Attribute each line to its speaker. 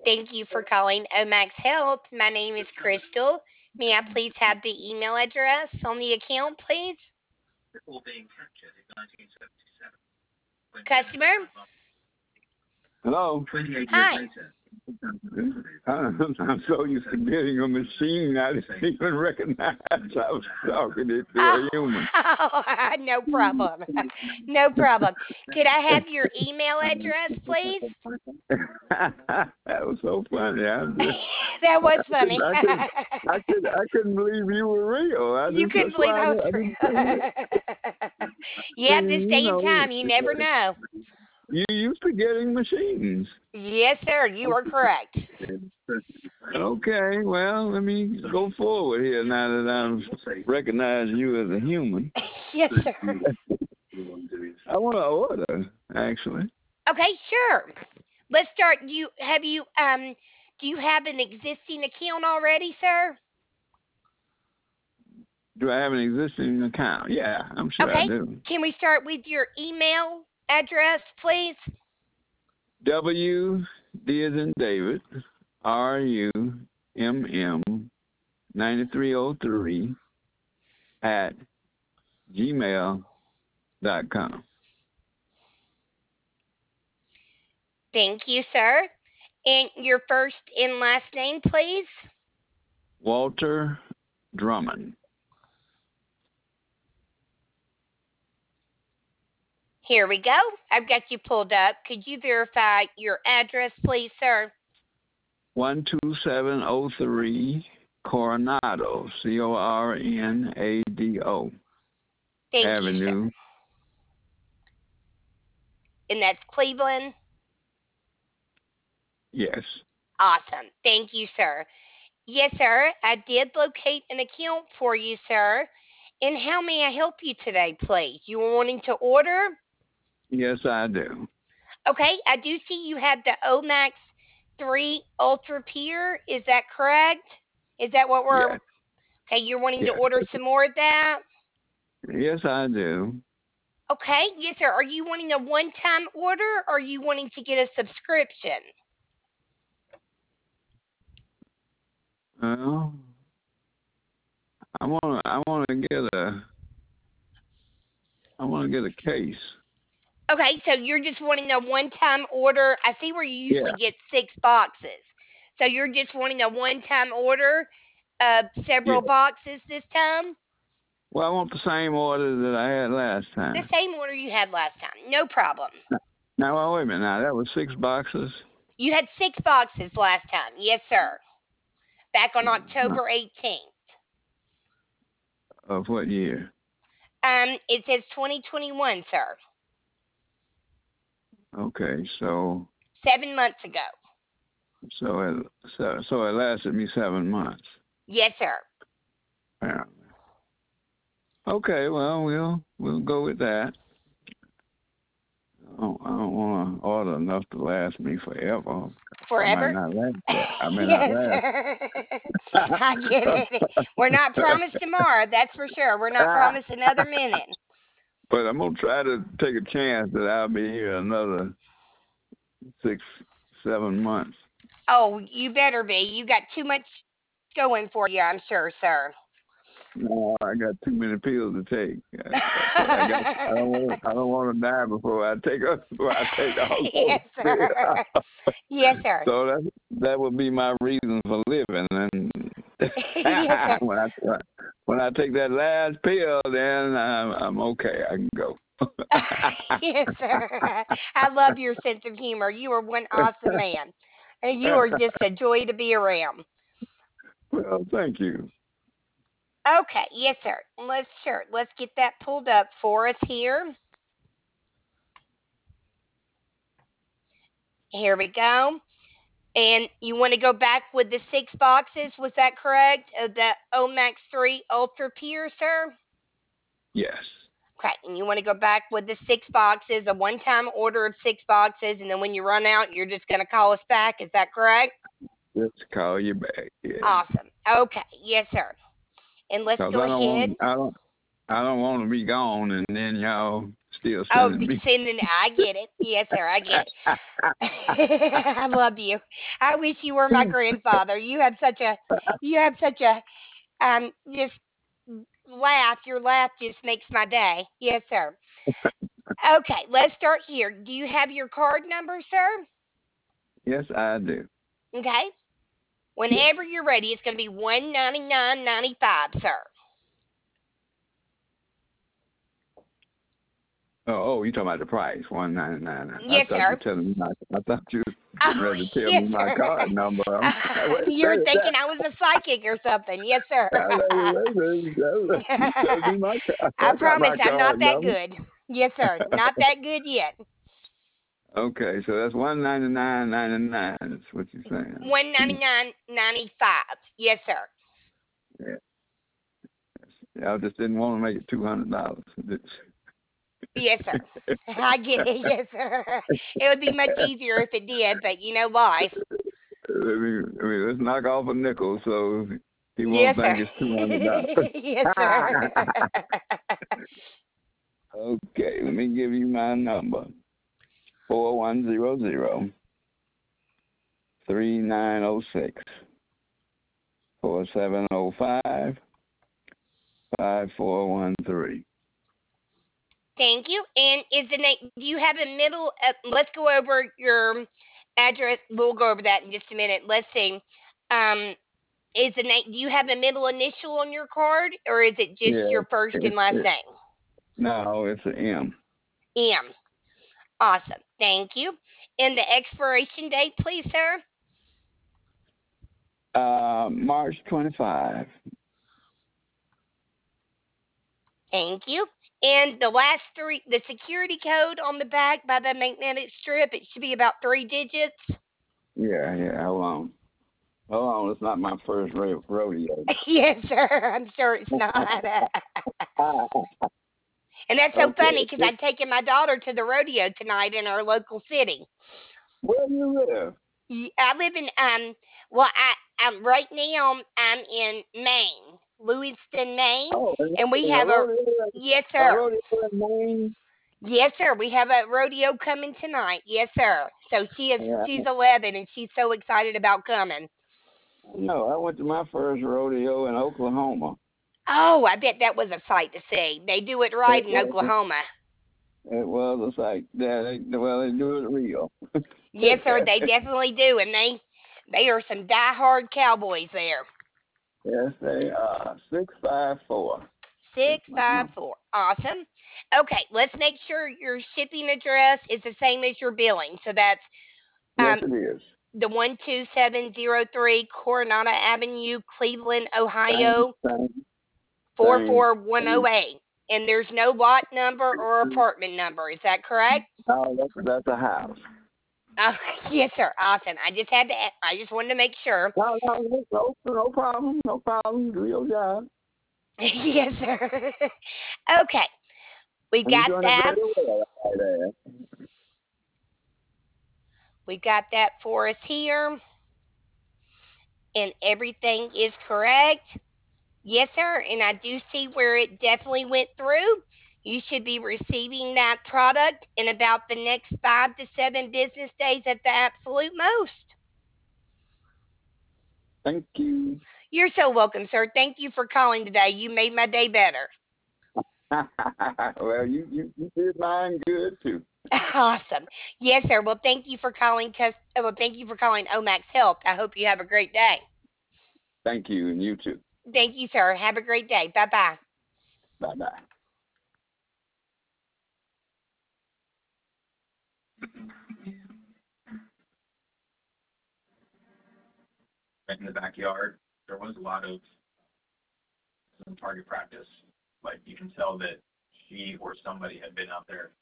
Speaker 1: Thank you for calling Omax Health. My name is Crystal. May I please have the email address on the account, please? Customer?
Speaker 2: Hello.
Speaker 1: Hi.
Speaker 2: I'm so used to getting a machine, I didn't even recognize I was talking to a human.
Speaker 1: Oh, no problem. No problem. Could I have your email address, please?
Speaker 2: That was so funny.
Speaker 1: That
Speaker 2: I
Speaker 1: was
Speaker 2: couldn't,
Speaker 1: funny.
Speaker 2: I couldn't, I couldn't believe you were real.
Speaker 1: You couldn't
Speaker 2: That's
Speaker 1: believe
Speaker 2: why
Speaker 1: I was.
Speaker 2: I didn't say it.
Speaker 1: Yeah, this
Speaker 2: You
Speaker 1: day and
Speaker 2: know,
Speaker 1: time, you never know.
Speaker 2: you used to getting machines.
Speaker 1: Yes, sir. You are correct.
Speaker 2: Okay, well, let me go forward here now that I've recognized you as a human.
Speaker 1: Yes, sir.
Speaker 2: I want to order, actually.
Speaker 1: Okay, sure. Let's start. Do you have an existing account already, sir?
Speaker 2: Do I have an existing account? Yeah, I'm sure I
Speaker 1: Okay.
Speaker 2: do.
Speaker 1: Can we start with your email address, please?
Speaker 2: W D as in David, RUMM 9303 at gmail.com.
Speaker 1: Thank you, sir. And your first and last name, please?
Speaker 2: Walter Drummond.
Speaker 1: Here we go. I've got you pulled up. Could you verify your address, please, sir?
Speaker 2: 12703 Coronado, Cornado
Speaker 1: Thank you, sir.
Speaker 2: Avenue.
Speaker 1: And that's Cleveland.
Speaker 2: Yes.
Speaker 1: Awesome. Thank you, sir. Yes, sir. I did locate an account for you, sir. And how may I help you today, please? You were wanting to order?
Speaker 2: Yes, I do.
Speaker 1: Okay, I do see you have the Omax 3 Ultra Pure. Is that correct? Is that what we're.
Speaker 2: Yes.
Speaker 1: Okay, you're wanting to
Speaker 2: Yes.
Speaker 1: order some more of that?
Speaker 2: Yes, I do.
Speaker 1: Okay, yes, sir. Are you wanting a one time order or are you wanting to get a subscription?
Speaker 2: Well, I wanna get a case.
Speaker 1: Okay, so you're just wanting a one time order. I see where you usually
Speaker 2: Yeah.
Speaker 1: get 6 boxes. So you're just wanting a one time order of
Speaker 2: Yeah.
Speaker 1: several boxes this time?
Speaker 2: Well, I want the same order that I had last
Speaker 1: The
Speaker 2: time.
Speaker 1: same order you had last time. No problem.
Speaker 2: Now, well, wait a minute. Now that was 6 boxes
Speaker 1: You had 6 boxes last time. Yes, sir. Back on October 18th.
Speaker 2: of what year?
Speaker 1: It says 2021, sir.
Speaker 2: Okay, so
Speaker 1: 7 months ago.
Speaker 2: so it so it lasted me 7 months.
Speaker 1: Yes, sir.
Speaker 2: Yeah. Okay, well we'll go with that. I don't want to order enough to last me forever. I might
Speaker 1: Forever?
Speaker 2: not last that. I may not
Speaker 1: Yes,
Speaker 2: last.
Speaker 1: sir. I get it. We're not promised tomorrow, that's for sure. We're not promised another minute.
Speaker 2: But I'm gonna try to take a chance that I'll be here another 6, 7 months.
Speaker 1: Oh, you better be. You got too much going for you, I'm sure, sir.
Speaker 2: No, I got too many pills to take. I got. I don't want to die before I take before I take all those
Speaker 1: Yes, sir.
Speaker 2: pills.
Speaker 1: Yes, sir.
Speaker 2: So that would be my reason for living. And
Speaker 1: Yes, sir.
Speaker 2: when I take that last pill, then I'm okay. I can go.
Speaker 1: Yes, sir. I love your sense of humor. You are one awesome man. And you are just a joy to be around.
Speaker 2: Well, thank you.
Speaker 1: Okay, yes, sir. Let's get that pulled up for us here. Here we go. And you want to go back with the 6 boxes, was that correct? Of the Omax 3 Ultra Pure, sir?
Speaker 2: Yes.
Speaker 1: Okay, and you want to go back with the 6 boxes, a one time order of 6 boxes, and then when you run out, you're just going to call us back. Is that correct?
Speaker 2: Just call you back. Yeah.
Speaker 1: Awesome. Okay, yes, sir. And let's
Speaker 2: Cause
Speaker 1: go ahead.
Speaker 2: I don't want to be gone and then y'all. still
Speaker 1: Oh,
Speaker 2: sending me.
Speaker 1: sending. I get it. Yes, sir. I get it. I love you. I wish you were my grandfather. You have such a just laugh. Your laugh just makes my day. Yes, sir. Okay, let's start here. Do you have your card number, sir?
Speaker 2: Yes, I do.
Speaker 1: Okay.
Speaker 2: Yes.
Speaker 1: Whenever you're ready, it's going to be 199.95, sir.
Speaker 2: Oh, you talking about the price, 199. I
Speaker 1: Yes,
Speaker 2: thought you
Speaker 1: sir.
Speaker 2: were telling me my. I thought you was getting
Speaker 1: Oh,
Speaker 2: ready to tell me
Speaker 1: yes,
Speaker 2: my
Speaker 1: sir.
Speaker 2: card number. I'm wait a
Speaker 1: You're
Speaker 2: minute.
Speaker 1: thinking I was a psychic or something. Yes, sir.
Speaker 2: You told me my card.
Speaker 1: I
Speaker 2: I got
Speaker 1: promise
Speaker 2: my
Speaker 1: I'm not
Speaker 2: card
Speaker 1: that
Speaker 2: number.
Speaker 1: good. Yes, sir. Not that good yet.
Speaker 2: Okay, so that's 199.99. That's what you're saying.
Speaker 1: 199.95. Yes, sir.
Speaker 2: Yeah. I just didn't want to make it $200.
Speaker 1: Yes, sir. I get it. Yes, sir. It would be much easier if it did, but you know life.
Speaker 2: Let's knock off a nickel so he won't
Speaker 1: Yes, sir.
Speaker 2: think it's $200.
Speaker 1: Yes, sir.
Speaker 2: Okay, let me give you my number. 4100-3906 4705-5413.
Speaker 1: Thank you. And is the name? Do you have a middle? Let's go over your address. We'll go over that in just a minute. Let's see. Um, is the name? Do you have a middle initial on your card, or is it just
Speaker 2: Yeah,
Speaker 1: your first and
Speaker 2: it's
Speaker 1: last
Speaker 2: it.
Speaker 1: name?
Speaker 2: No, it's an M.
Speaker 1: M. Awesome. Thank you. And the expiration date, please, sir.
Speaker 2: March 25.
Speaker 1: Thank you. And the last three, the security code on the back by the magnetic strip, it should be about 3 digits.
Speaker 2: Yeah. Hold on. Hold on. It's not my first rodeo.
Speaker 1: Yes, sir. I'm sure it's not. And that's so
Speaker 2: Okay.
Speaker 1: funny because I'd taken my daughter to the rodeo tonight in our local city.
Speaker 2: Where do you live?
Speaker 1: I live in well I'm right now I'm in Maine, Lewiston, Maine,
Speaker 2: Oh,
Speaker 1: and we
Speaker 2: a
Speaker 1: have a
Speaker 2: rodeo,
Speaker 1: yes
Speaker 2: a
Speaker 1: sir.
Speaker 2: rodeo in Maine.
Speaker 1: Yes sir, we have a rodeo coming tonight. Yes sir. So
Speaker 2: Yeah,
Speaker 1: she's 11 and she's so excited about coming.
Speaker 2: no, I went to my first rodeo in Oklahoma.
Speaker 1: Oh, I bet that was a sight to see. They do it right
Speaker 2: It
Speaker 1: in
Speaker 2: was,
Speaker 1: Oklahoma.
Speaker 2: it was a sight. Yeah, they do it real.
Speaker 1: Yes sir, they definitely do, and they are some diehard cowboys there.
Speaker 2: Yes, they are. 654 is
Speaker 1: Six
Speaker 2: my
Speaker 1: five
Speaker 2: number.
Speaker 1: four. Awesome. Okay, let's make sure your shipping address is the same as your billing. So that's
Speaker 2: Yes,
Speaker 1: um
Speaker 2: it is.
Speaker 1: the 12703 Coronado Avenue, Cleveland,
Speaker 2: Same,
Speaker 1: Ohio
Speaker 2: same, same.
Speaker 1: 44108. And there's no lot number or apartment number. Is that correct?
Speaker 2: Oh, that's a house.
Speaker 1: Oh, yes, sir. Awesome. I just wanted to make sure.
Speaker 2: No problem. No problem. Do your job.
Speaker 1: Yes, sir. Okay, we
Speaker 2: And you're
Speaker 1: got
Speaker 2: doing it
Speaker 1: that.
Speaker 2: very well right there.
Speaker 1: We got that for us here. And everything is correct. Yes, sir. And I do see where it definitely went through. You should be receiving that product in about the next 5 to 7 business days at the absolute most.
Speaker 2: Thank you.
Speaker 1: You're so welcome, sir. Thank you for calling today. You made my day better.
Speaker 2: Well, you did mine good too.
Speaker 1: Awesome. Yes, sir. Well, thank you for calling. Thank you for calling Omax Health. I hope you have a great day.
Speaker 2: Thank you, and you too.
Speaker 1: Thank you, sir. Have a great day. Bye bye.
Speaker 2: Bye bye.
Speaker 3: Right in the backyard, there was a lot of some target practice. Like you can tell that she or somebody had been out there